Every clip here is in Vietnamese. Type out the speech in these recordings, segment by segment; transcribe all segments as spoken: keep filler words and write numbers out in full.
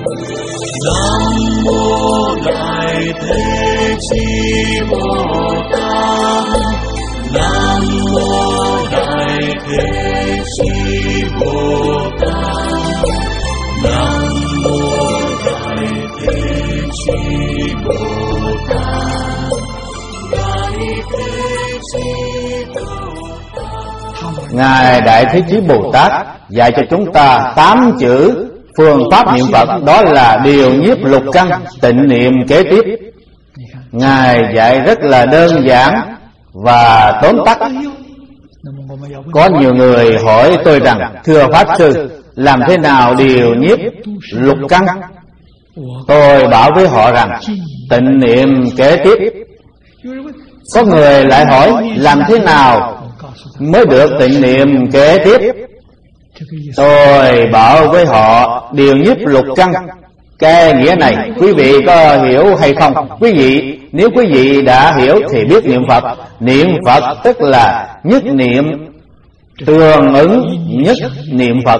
Nam mô Đại Thế Chí Bồ Tát. Nam mô Đại Thế Chí Bồ Tát. Nam mô Đại Thế Chí Bồ Tát. Đại Thế Chí Bồ Tát. Ngài Đại Thế Chí Bồ Tát dạy cho chúng ta tám chữ phương pháp niệm Phật, đó là điều nhiếp lục căn, tịnh niệm kế tiếp. Ngài dạy rất là đơn giản và tóm tắt. Có nhiều người hỏi tôi rằng: thưa Pháp Sư, làm thế nào điều nhiếp lục căn? Tôi bảo với họ rằng tịnh niệm kế tiếp. Có người lại hỏi làm thế nào mới được tịnh niệm kế tiếp? Tôi bảo với họ điều nhiếp lục căn. Cái nghĩa này quý vị có hiểu hay không? Quý vị, nếu quý vị đã hiểu thì biết niệm Phật. Niệm Phật tức là nhất niệm tương ứng nhất niệm Phật.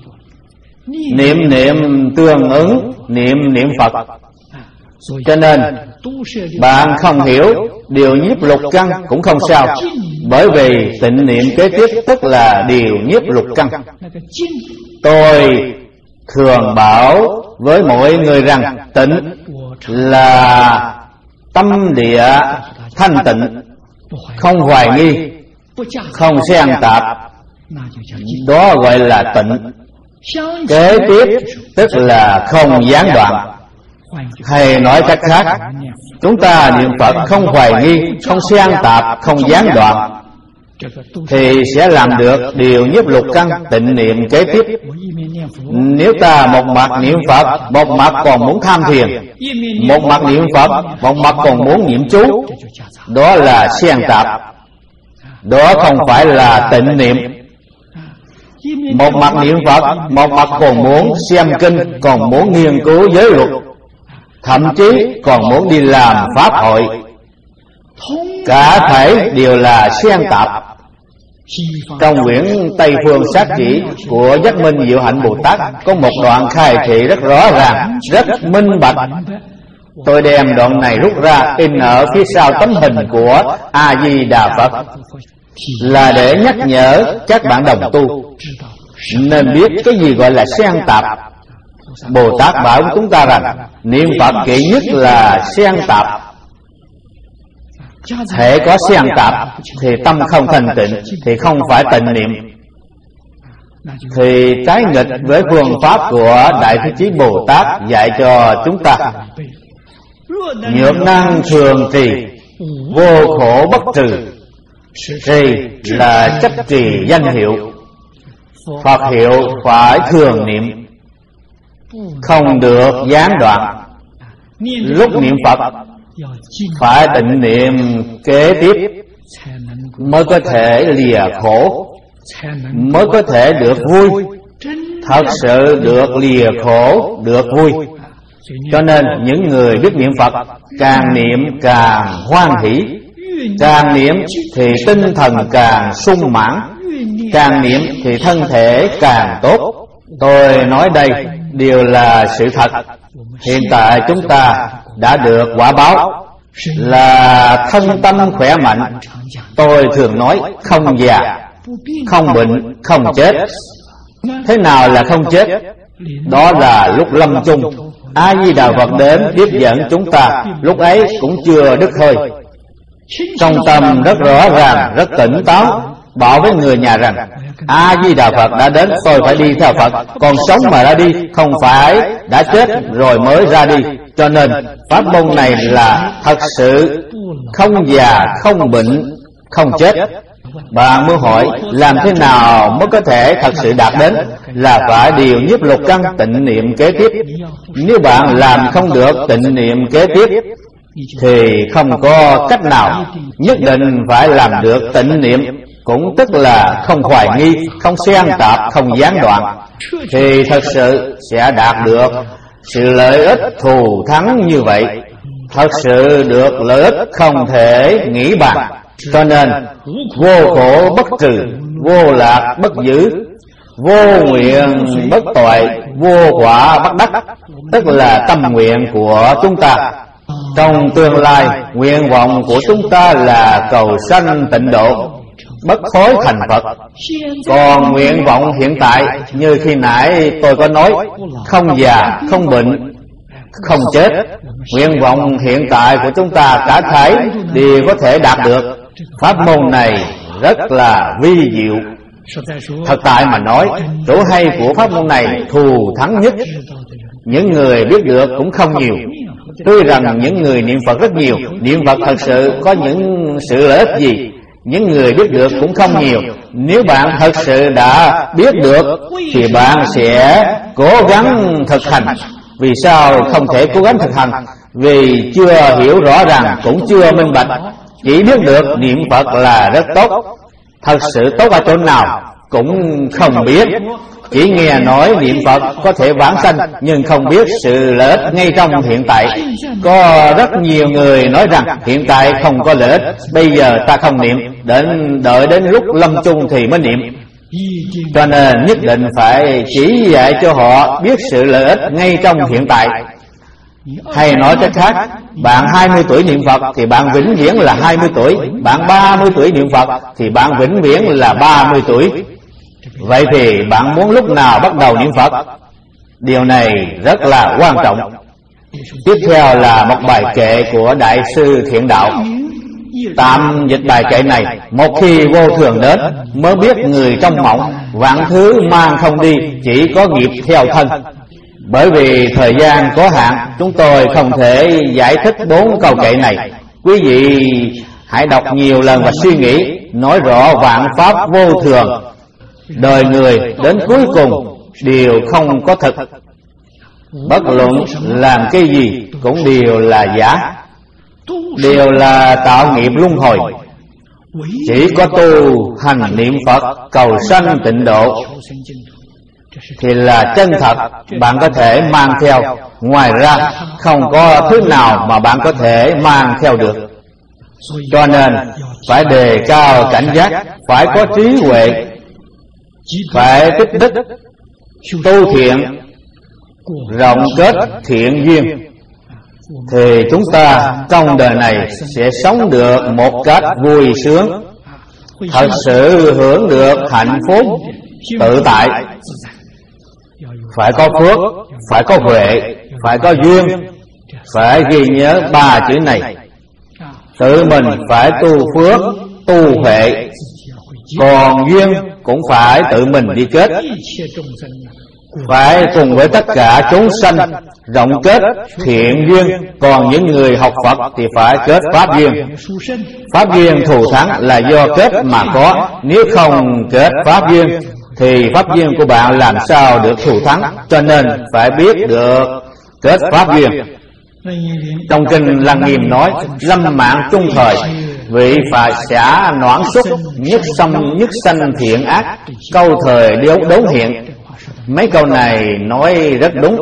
Niệm niệm tương ứng niệm niệm Phật. Cho nên bạn không hiểu điều nhiếp lục căn cũng không sao, bởi vì tịnh niệm kế tiếp tức là điều nhiếp lục căn. Tôi thường bảo với mọi người rằng tịnh là tâm địa thanh tịnh, không hoài nghi, không xen tạp, đó gọi là tịnh. Kế tiếp tức là không gián đoạn. Hay nói cách khác, chúng ta niệm Phật không hoài nghi, không xen tạp, không gián đoạn, thì sẽ làm được điều nhiếp lục căn, tịnh niệm kế tiếp. Nếu ta một mặt niệm Phật, một mặt còn muốn tham thiền, một mặt niệm Phật, một mặt còn muốn niệm chú, đó là xen tạp, đó không phải là tịnh niệm. Một mặt niệm Phật, một mặt còn muốn xem kinh, còn muốn nghiên cứu giới luật, thậm chí còn muốn đi làm pháp hội, cả thể đều là xen tạp. Trong quyển Tây Phương Sát Chỉ của Giác Minh Diệu Hạnh Bồ Tát có một đoạn khai thị rất rõ ràng, rất minh bạch. Tôi đem đoạn này rút ra in ở phía sau tấm hình của A Di Đà Phật, là để nhắc nhở các bạn đồng tu nên biết cái gì gọi là xen tạp. Bồ Tát bảo chúng ta rằng niệm Phật kỵ nhất là xen tạp. Thể có xen tạp thì tâm không thanh tịnh, thì không phải tịnh niệm, thì trái nghịch với phương pháp của Đại Thế Chí Bồ Tát dạy cho chúng ta. Nhược năng thường trì, vô khổ bất trừ. Trì là chấp trì danh hiệu, Phật hiệu phải thường niệm, không được gián đoạn. Lúc niệm Phật phải tịnh niệm kế tiếp, mới có thể lìa khổ, mới có thể được vui, thật sự được lìa khổ, được vui. Cho nên những người biết niệm Phật càng niệm càng hoan hỷ, càng niệm thì tinh thần càng sung mãn, càng niệm thì thân thể càng tốt. Tôi nói đây đều là sự thật. Hiện tại chúng ta đã được quả báo là thân tâm khỏe mạnh. Tôi thường nói không già, không bệnh, không chết. Thế nào là không chết? Đó là lúc lâm chung, A Di Đà Phật đến tiếp dẫn chúng ta, lúc ấy cũng chưa đứt hơi. Trong tâm rất rõ ràng, rất tỉnh táo, bảo với người nhà rằng A Di Đà Phật đã đến, tôi phải đi theo Phật. Còn sống mà ra đi, không phải đã chết rồi mới ra đi. Cho nên pháp môn này là thật sự không già, không bệnh, không chết. Bạn muốn hỏi làm thế nào mới có thể thật sự đạt đến? Là phải điều nhiếp lục căn, tịnh niệm kế tiếp. Nếu bạn làm không được tịnh niệm kế tiếp thì không có cách nào, nhất định phải làm được tịnh niệm, cũng tức là không hoài nghi, không xen tạp, không gián đoạn, thì thật sự sẽ đạt được sự lợi ích thù thắng như vậy. Thật sự được lợi ích không thể nghĩ bàn. Cho nên vô khổ bất trừ, vô lạc bất giữ, Vô nguyện bất tội, vô quả bất đắc, tức là tâm nguyện của chúng ta. Trong tương lai, nguyện vọng của chúng ta là cầu sanh tịnh độ, bất thối thành Phật. Còn nguyện vọng hiện tại, như khi nãy tôi có nói, không già, không bệnh, không chết. Nguyện vọng hiện tại của chúng ta cả thảy đều có thể đạt được. Pháp môn này rất là vi diệu. Thật tại mà nói, chỗ hay của pháp môn này thù thắng nhất. Những người biết được cũng không nhiều. Tuy rằng những người niệm Phật rất nhiều, niệm Phật thật sự có những sự lợi ích gì, những người biết được cũng không nhiều. Nếu bạn thật sự đã biết được thì bạn sẽ cố gắng thực hành. Vì sao không thể cố gắng thực hành? Vì chưa hiểu rõ ràng, cũng chưa minh bạch. Chỉ biết được niệm Phật là rất tốt. Thật sự tốt ở chỗ nào cũng không biết. Chỉ nghe nói niệm Phật có thể vãng sanh, nhưng không biết sự lợi ích ngay trong hiện tại. Có rất nhiều người nói rằng hiện tại không có lợi ích, bây giờ ta không niệm, đến đợi đến lúc lâm chung thì mới niệm. Cho nên nhất định phải chỉ dạy cho họ biết sự lợi ích ngay trong hiện tại. Hay nói cách khác, bạn hai mươi tuổi niệm Phật thì bạn vĩnh viễn là hai mươi tuổi. Bạn ba mươi tuổi niệm Phật thì bạn vĩnh viễn là ba mươi tuổi. Vậy thì bạn muốn lúc nào bắt đầu niệm Phật? Điều này rất là quan trọng. Tiếp theo là một bài kệ của Đại sư Thiện Đạo. Tạm dịch bài kệ này: một khi vô thường đến, mới biết người trong mộng, vạn thứ mang không đi, chỉ có nghiệp theo thân. Bởi vì thời gian có hạn, chúng tôi không thể giải thích bốn câu kệ này. Quý vị hãy đọc nhiều lần và suy nghĩ, nói rõ vạn pháp vô thường. Đời người đến cuối cùng đều không có thực. Bất luận làm cái gì cũng đều là giả, đều là tạo nghiệp luân hồi. Chỉ có tu hành niệm Phật cầu sanh tịnh độ thì là chân thật, bạn có thể mang theo. Ngoài ra không có thứ nào mà bạn có thể mang theo được. Cho nên phải đề cao cảnh giác, phải có trí huệ, phải tích đức, tu thiện, rộng kết thiện duyên, thì chúng ta trong đời này sẽ sống được một cách vui sướng, thật sự hưởng được hạnh phúc tự tại. Phải có phước, phải có huệ, phải có duyên. Phải ghi nhớ ba chữ này. Tự mình phải tu phước, tu huệ, còn duyên cũng phải tự mình đi kết. Phải cùng với tất cả chúng sanh rộng kết thiện duyên. Còn những người học Phật thì phải kết pháp duyên. Pháp duyên thù thắng là do kết mà có. Nếu không kết pháp duyên thì pháp duyên của bạn làm sao được thù thắng. Cho nên phải biết được kết pháp duyên. Trong kinh Lăng Nghiêm nói: lâm mạng trung thời, vị phải xả noãn xuất, nhất sanh nhất sanh thiện ác, câu thời điếu đốn hiện. Mấy câu này nói rất đúng.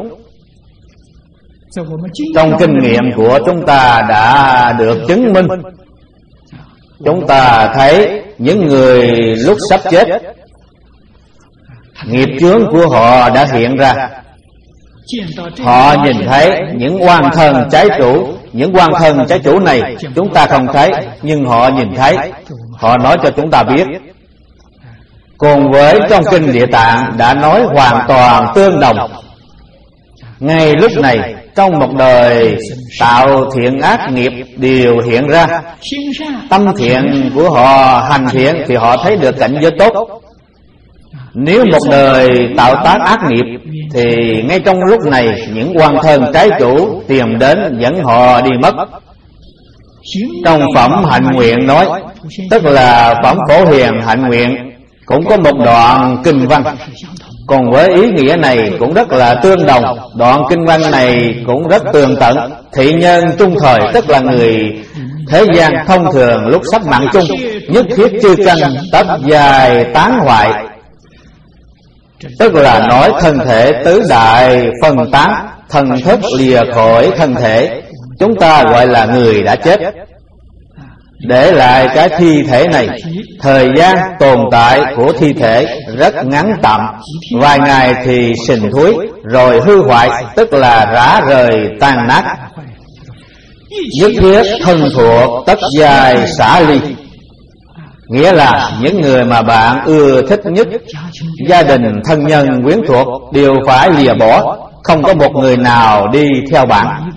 Trong kinh nghiệm của chúng ta đã được chứng minh. Chúng ta thấy những người lúc sắp chết, nghiệp chướng của họ đã hiện ra. Họ nhìn thấy những oan thân trái chủ. Những oan thân trái chủ này chúng ta không thấy, nhưng họ nhìn thấy. Họ nói cho chúng ta biết. Cùng với trong kinh Địa Tạng đã nói hoàn toàn tương đồng. Ngay lúc này, trong một đời tạo thiện ác nghiệp đều hiện ra. Tâm thiện của họ hành thiện thì họ thấy được cảnh giới tốt. Nếu một đời tạo tác ác nghiệp thì ngay trong lúc này những oan thân trái chủ tìm đến dẫn họ đi mất. Trong phẩm hạnh nguyện nói, tức là phẩm Phổ Hiền hạnh nguyện, cũng có một đoạn kinh văn. Còn với ý nghĩa này cũng rất là tương đồng. Đoạn kinh văn này cũng rất tường tận. Thị nhân trung thời, tức là người thế gian thông thường lúc sắp mạng chung, nhất thiết chư căn tất dài tán hoại. Tức là nói thân thể tứ đại phân tán, thần thức lìa khỏi thân thể. Chúng ta gọi là người đã chết. để lại cái thi thể này. Thời gian tồn tại của thi thể rất ngắn tạm, vài ngày thì sình thúi rồi hư hoại, tức là rã rời tan nát. Nhất thiết thân thuộc tất giai xả ly, nghĩa là những người mà bạn ưa thích nhất, gia đình, thân nhân, quyến thuộc đều phải lìa bỏ, không có một người nào đi theo bạn.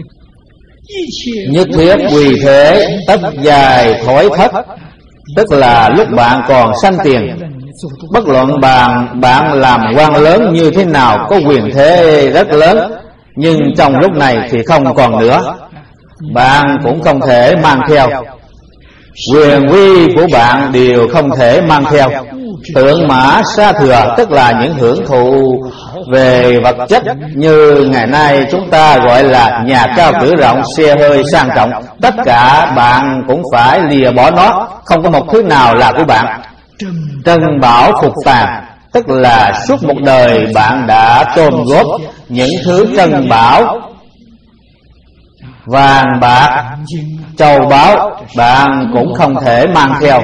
Nhất thiết vì thế tất giai thối thất, tức là lúc bạn còn sanh tiền, bất luận bạn bạn làm quan lớn như thế nào, có quyền thế rất lớn, nhưng trong lúc này thì không còn nữa, bạn cũng không thể mang theo. Quyền uy của bạn đều không thể mang theo. Tượng mã sa thừa, tức là những hưởng thụ về vật chất như ngày nay chúng ta gọi là nhà cao cửa rộng, xe hơi sang trọng, tất cả bạn cũng phải lìa bỏ nó, không có một thứ nào là của bạn. Trân bảo phục tàn, tức là suốt một đời bạn đã tôn góp những thứ trân bảo, vàng bạc, châu báu, bạn cũng không thể mang theo.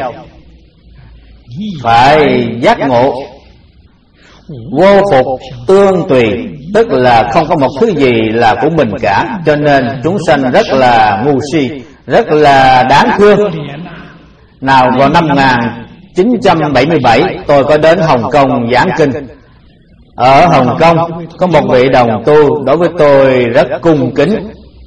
Phải giác ngộ vô phục tương tùy, tức là không có một thứ gì là của mình cả. Cho nên chúng sanh rất là ngu si, rất là đáng thương. Nào vào năm một nghìn chín trăm bảy mươi bảy, tôi có đến Hồng Kông giảng kinh. Ở Hồng Kông có một vị đồng tu đối với tôi rất cung kính.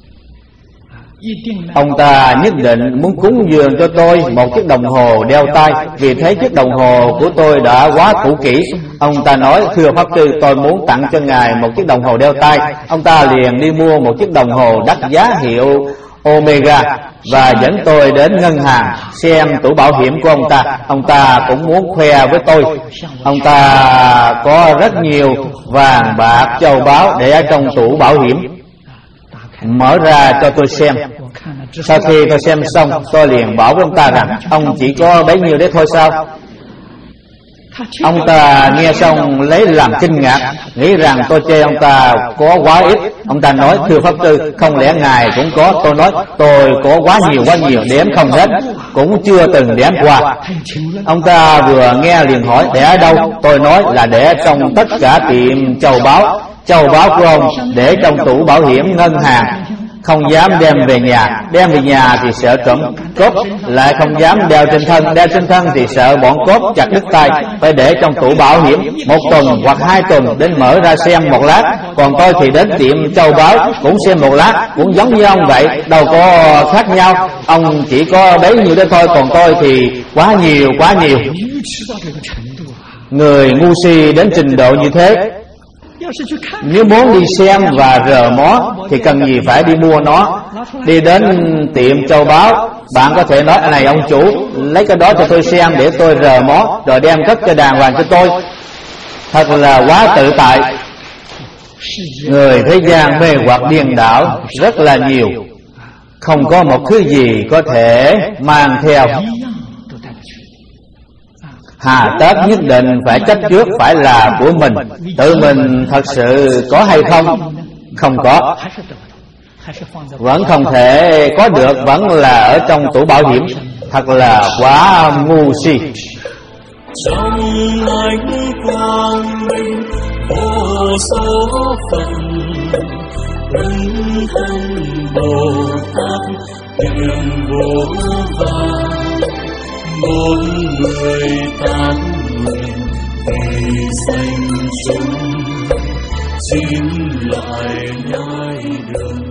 Ông ta nhất định muốn cúng dường cho tôi một chiếc đồng hồ đeo tay, vì thấy chiếc đồng hồ của tôi đã quá cũ kỹ. Ông ta nói: thưa Pháp Sư, tôi muốn tặng cho ngài một chiếc đồng hồ đeo tay. Ông ta liền đi mua một chiếc đồng hồ đắt giá hiệu Omega và dẫn tôi đến ngân hàng xem tủ bảo hiểm của ông ta. Ông ta cũng muốn khoe với tôi. Ông ta có rất nhiều vàng bạc châu báu để ở trong tủ bảo hiểm, mở ra cho tôi xem. Sau khi tôi xem xong, tôi liền bảo với ông ta rằng: ông chỉ có bấy nhiêu đấy thôi sao? Ông ta nghe xong lấy làm kinh ngạc, nghĩ rằng tôi chê ông ta có quá ít. Ông ta nói: thưa Pháp Sư, không lẽ ngài cũng có? Tôi nói: tôi có quá nhiều quá nhiều, đếm không hết, cũng chưa từng đếm qua. Ông ta vừa nghe liền hỏi: để ở đâu? Tôi nói là để trong tất cả tiệm châu báu. Châu báu của ông để trong tủ bảo hiểm ngân hàng, không dám đem về nhà. Đem về nhà thì sợ trộm cốp, lại không dám đeo trên thân. Đeo trên thân thì sợ bọn cốp chặt đứt tay. Phải để trong tủ bảo hiểm một tuần hoặc hai tuần đến mở ra xem một lát. Còn tôi thì đến tiệm châu báu cũng xem một lát, cũng giống như ông vậy, đâu có khác nhau. Ông chỉ có bấy nhiêu đó thôi, còn tôi thì quá nhiều quá nhiều. Người ngu si đến trình độ như thế, nếu muốn đi xem và rờ mó thì cần gì phải đi mua nó. Đi đến tiệm châu báu, bạn có thể nói: này ông chủ, lấy cái đó cho tôi xem để tôi rờ mó, rồi đem cất cho đàng hoàng cho tôi. Thật là quá tự tại. Người thế gian mê hoặc điên đảo rất là nhiều, không có một thứ gì có thể mang theo. Hà tất nhất định phải chấp trước phải là của mình. Tự mình thật sự có hay không? Không có. Vẫn không thể có được, vẫn là ở trong tủ bảo hiểm. Thật là quá ngu si. Trong ánh quang minh vô số phận, ân thân Bồ Tát tiền vô vàn, bốn người tám nguyện vì danh chúng, xin lại nhai đường.